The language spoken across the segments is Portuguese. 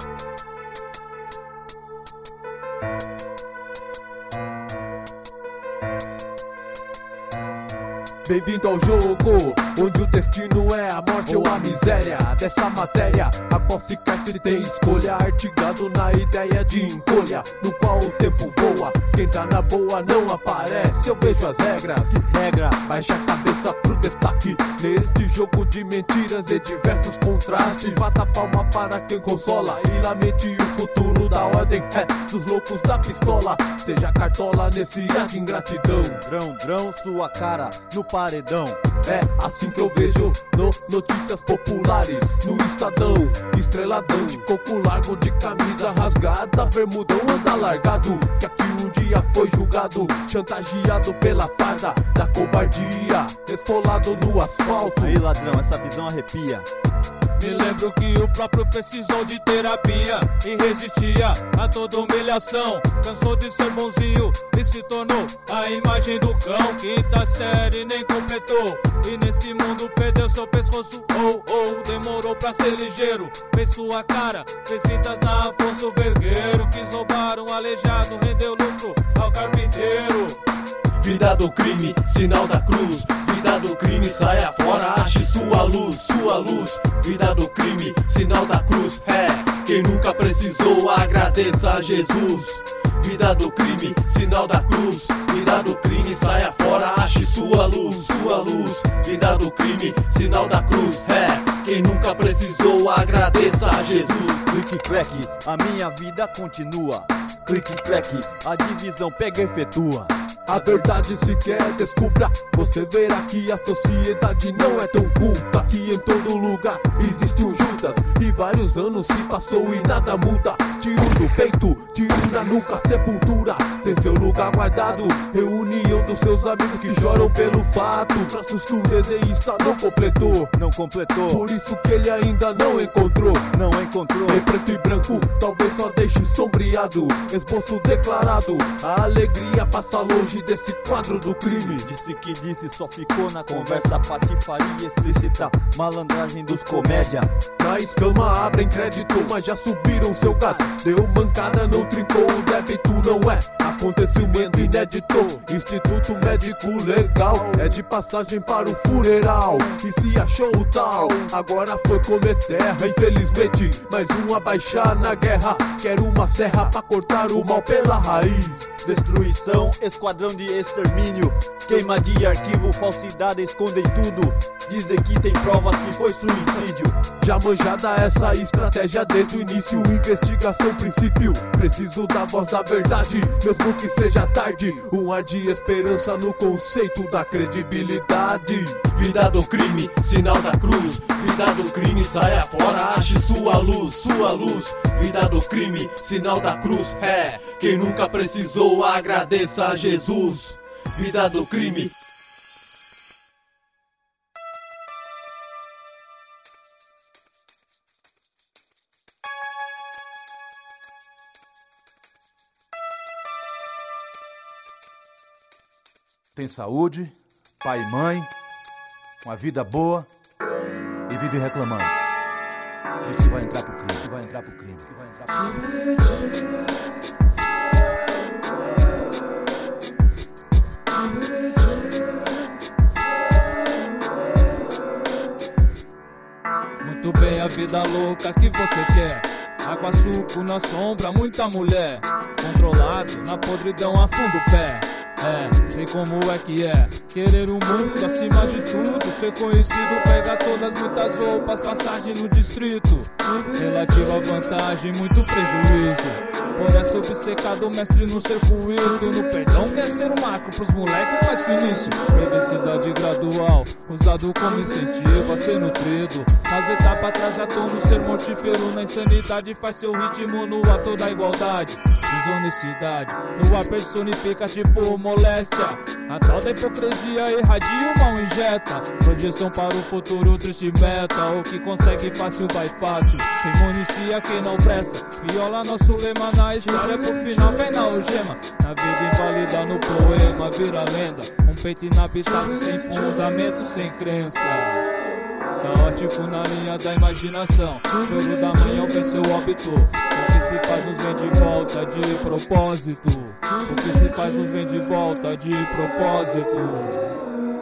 Bem-vindo ao jogo, onde o destino é a morte ou a miséria. Dessa matéria, a qual sequer se tem escolha. Artigado na ideia de encolha, no qual o tempo voa. Quem tá na boa não aparece, eu vejo as regras. Baixa a cabeça pro destaque neste jogo de mentiras e diversos contrastes. Bata a palma para quem consola e lamente o futuro da ordem dos loucos da pistola. Seja cartola nesse ar de ingratidão. Drão, sua cara no paredão. É assim que eu vejo no Notícias Populares, no Estadão, estreladão, de coco largo, de camisa rasgada, bermudão anda largado, que aqui um dia foi julgado, chantageado pela farda da covardia, esfolado no asfalto. Aí ladrão, essa visão arrepia. Me lembro que o próprio precisou de terapia e resistia a toda humilhação. Cansou de ser bonzinho e se tornou a imagem do cão. Quinta série nem completou e nesse mundo perdeu seu pescoço. Demorou pra ser ligeiro. Fez sua cara, fez fitas na Afonso Vergueiro. Quis roubar um aleijado, rendeu lucro ao carpinteiro. Vida do crime, sinal da cruz. Vida do crime, saia fora, ache sua luz, sua luz. Vida do crime, sinal da cruz. Quem nunca precisou, agradeça a Jesus. Vida do crime, sinal da cruz. Vida do crime, saia fora, ache sua luz, sua luz. Vida do crime, sinal da cruz. Quem nunca precisou, agradeça a Jesus. Clique-clack, a minha vida continua. Clique-clack, a divisão pega e efetua. A verdade se quer descubra, você verá que a sociedade não é tão culta. Que em todo lugar existe um Judas e vários anos se passou e nada muda. Tiro do peito, tiro na nuca, sepultura tem seu lugar guardado. Reunião dos seus amigos que choram pelo fato. Traços que um desenhista não completou. Por isso que ele ainda não encontrou. Em preto e branco, talvez só deixe sombreado. Esboço declarado, a alegria passa longe desse quadro do crime. Disse que disse, só ficou na conversa. Patifaria explícita, malandragem dos comédia. Na escama abrem crédito, mas já subiram seu gás. Deu mancada, não trincou, o débito não é acontecimento inédito. Instituto Médico Legal é de passagem para o funeral. E se achou o tal, agora foi comer terra. Infelizmente, mais um a baixar na guerra. Quero uma serra pra cortar o mal pela raiz. Destruição, esquadrão de extermínio. Queima de arquivo, falsidade, escondem tudo. Dizem que tem provas que foi suicídio. Já manjada essa estratégia desde o início. Investigação, princípio, preciso da voz da verdade. Mesmo que seja tarde, um ar de esperança no conceito da credibilidade. Vida do crime, sinal da cruz. Vida do crime, saia fora, ache sua luz, sua luz. Vida do crime, sinal da cruz. Quem nunca precisou, agradeça a Jesus. Vida do crime. Tem saúde, pai e mãe, uma vida boa e vive reclamando. Diz que vai entrar pro crime, vai entrar pro crime, vai entrar pro crime. Muito bem, a vida louca que você quer. Água, suco na sombra, muita mulher. Controlado, na podridão afunda o pé. Sei como é que é. Querer o mundo acima de tudo. Ser conhecido, pega todas, muitas roupas. Passagem no distrito. Relativa vantagem, muito prejuízo. Por essa obcecado, mestre no circuito. No perdão quer ser um marco pros moleques mais finíssimo. Felicidade gradual, usado como incentivo a ser nutrido. Nas etapas atrasado no ser mortífero. Na insanidade faz seu ritmo no ato da igualdade. Desonestidade, no ar personifica tipo moléstia. A tal da hipocrisia irradia o mal injeta. Projeção para o futuro, triste meta. O que consegue fácil vai fácil. Quem municia quem não presta. Viola nosso lema na história, pro final vem na algema. Na vida invalida no poema, vira lenda. Um peito inabitado sem fundamento, sem crença. caótico na linha da imaginação. Choro da manhã vem seu óbito. O que se faz nos vem de volta de propósito. O que se faz nos vem de volta de propósito.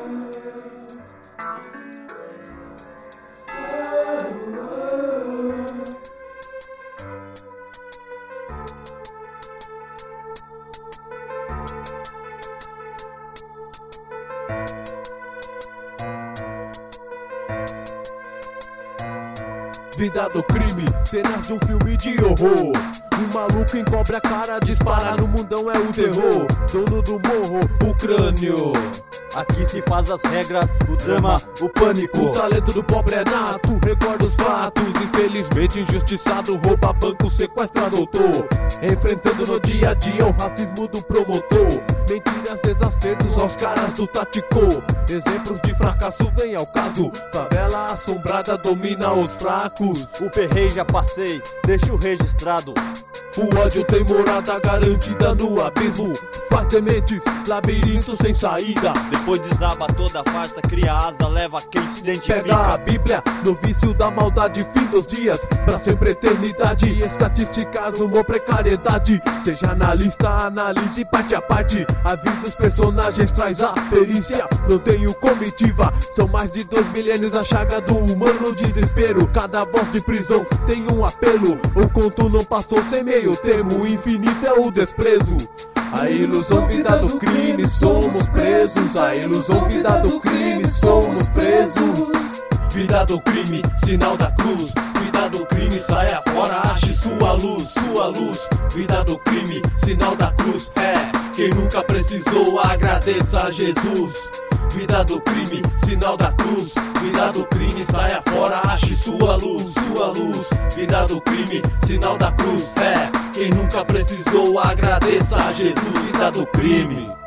Vida do crime, cenas de um filme de horror. Um maluco encobre a cara, dispara no mundão, é o terror. Dono do morro, o crânio. Aqui se faz as regras, o drama, o pânico. O talento do pobre é nato, recorda os fatos. Infelizmente injustiçado, rouba banco, sequestra doutor. Enfrentando no dia a dia o racismo do promotor. Mentiras, desacertos aos caras do Taticô. Exemplos de fracasso vem ao caso. Favela assombrada domina os fracos. O perrei já passei, deixo registrado. O ódio tem morada garantida no abismo. Faz dementes, labirinto sem saída. Depois desaba toda a farsa, cria asa, leva quem se identifica. Pega a Bíblia, no vício da maldade, fim dos dias, pra sempre eternidade. Estatísticas, uma precariedade. Seja analista, analise parte a parte. Avisa os personagens, traz a perícia. Não tenho comitiva, são mais de 2 milênios. A chaga do humano desespero. Cada voz de prisão tem um apelo. O conto não passou sem meio termo. O infinito é o desprezo. A ilusão, vida do crime, somos presos. A ilusão, vida do crime, somos presos. Vida do crime, sinal da cruz. Vida do crime, saia fora, ache sua luz, sua luz. Vida do crime, sinal da cruz. Quem nunca precisou, agradeça a Jesus. Vida do crime, sinal da cruz. Vida do crime, saia fora, ache sua luz, sua luz. Vida do crime, sinal da cruz. Quem nunca precisou, agradeça a Jesus. Vida do crime.